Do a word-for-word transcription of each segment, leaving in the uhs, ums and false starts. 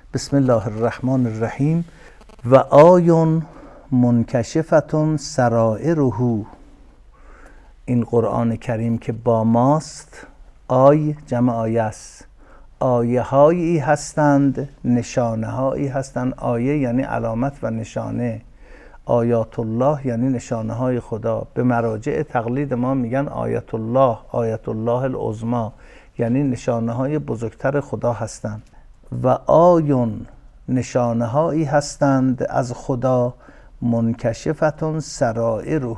بسم الله الرحمن الرحیم. و آیون منکشفتون سرائره. این قرآن کریم که با ماست، آی جمع آیه است، آیه هایی هستند، نشانه هایی هستند. آیه یعنی علامت و نشانه، آیات الله یعنی نشانه های خدا. به مراجع تقلید ما میگن آیت الله، آیت الله العظمی، یعنی نشانه های بزرگتر خدا هستند. و آیون نشانه هایی هستند از خدا، منکشفتون سرائره.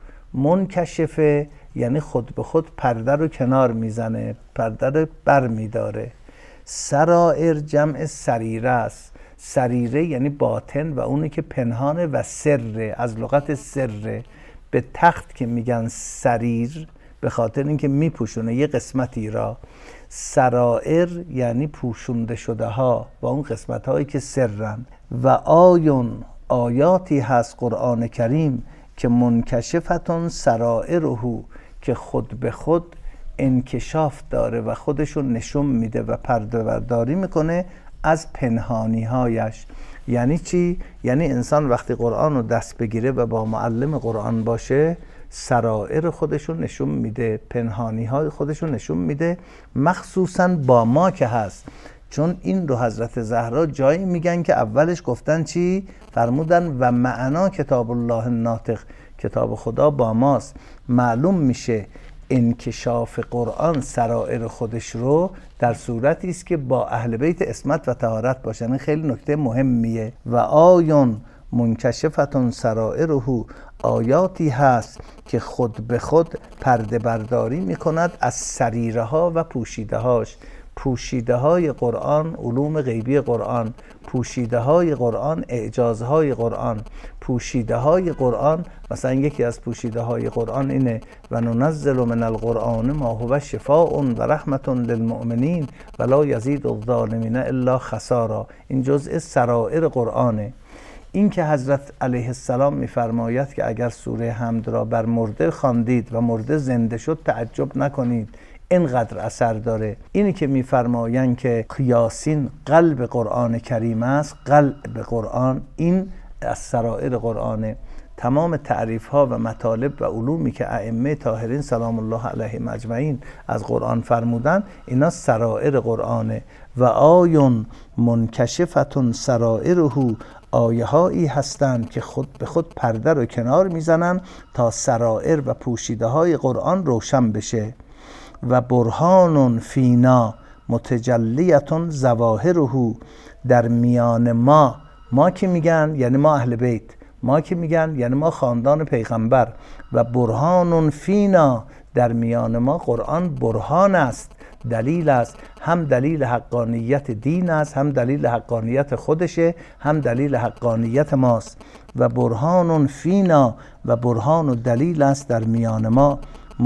منکشفه یعنی خود به خود پرده رو کنار میزنه، پرده رو بر میداره. سرائر جمع سریره است. سریره یعنی باطن و اونی که پنهانه و سره، از لغت سره. به تخت که میگن سریر به خاطر اینکه میپوشونه یه قسمتی را. سرائر یعنی پوشونده شده ها و اون قسمت هایی که سرن. و آیون آیاتی هست قرآن کریم که منکشفتون سرائره، که خود به خود انکشاف داره و خودشون نشون میده و پرده برداری میکنه از پنهانی هایش. یعنی چی؟ یعنی انسان وقتی قرآن رو دست بگیره و با معلم قرآن باشه، سرائر خودشون نشون میده، پنهانی های خودشون نشون میده، مخصوصا با ما که هست. چون این رو حضرت زهرا جایی میگن که اولش گفتن چی؟ فرمودن و معنا کتاب الله الناطق، کتاب خدا با ماست. معلوم میشه انکشاف قرآن سرائر خودش رو در صورتی است که با اهل بیت عصمت و طهارت باشن. خیلی نکته مهمیه. و آیون منکشفتون سرائره، آیاتی هست که خود به خود پرده برداری میکند از سریره ها و پوشیده هاش. پوشیده های قرآن علوم غیبی قرآن، پوشیده های قرآن اعجازهای قرآن، پوشیده های قرآن مثلا یکی از پوشیده های قرآن اینه و ننزل من القرآن ما هو شفاء و رحمت للمؤمنین و لا یزید الظالمین الا خسارا. این جزء سرائر قرآنه. این که حضرت علیه السلام میفرماید که اگر سوره حمد را بر مرده خواندید و مرده زنده شد تعجب نکنید، اینقدر اثر داره. اینی که میفرمایند که یاسین قلب قرآن کریم است، قلب قرآن این از سرائر قرآنه. تمام تعریف ها و مطالب و علومی که ائمه طاهرین سلام الله علیهم اجمعین از قرآن فرمودن، اینا سرائر قرآنه. و آیون منکشفتون سرائره، آیه هایی هستند که خود به خود پرده رو کنار میزنن تا سرائر و پوشیده های قرآن روشن بشه. و برهان فینا متجلیتون ظواهره، در میان ما، ما که میگن یعنی ما اهل بیت، ما که میگن یعنی ما خاندان پیغمبر. و برهان فینا، در میان ما قرآن برهان است، دلیل است، هم دلیل حقانیت دین است، هم دلیل حقانیت خودشه، هم دلیل حقانیت ماست. و برهان فینا، و برهان و دلیل است در میان ما.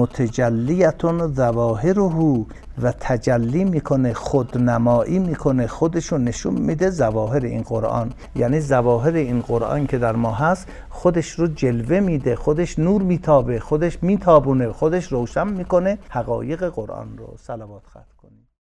متجلیتون ظواهره، و تجلی میکنه، خودنمایی میکنه، خودشو نشون میده ظواهر این قرآن. یعنی ظواهر این قرآن که در ما هست خودش رو جلوه میده، خودش نور میتابه، خودش میتابونه، خودش روشن میکنه حقایق قرآن رو. صلوات ختم کنید.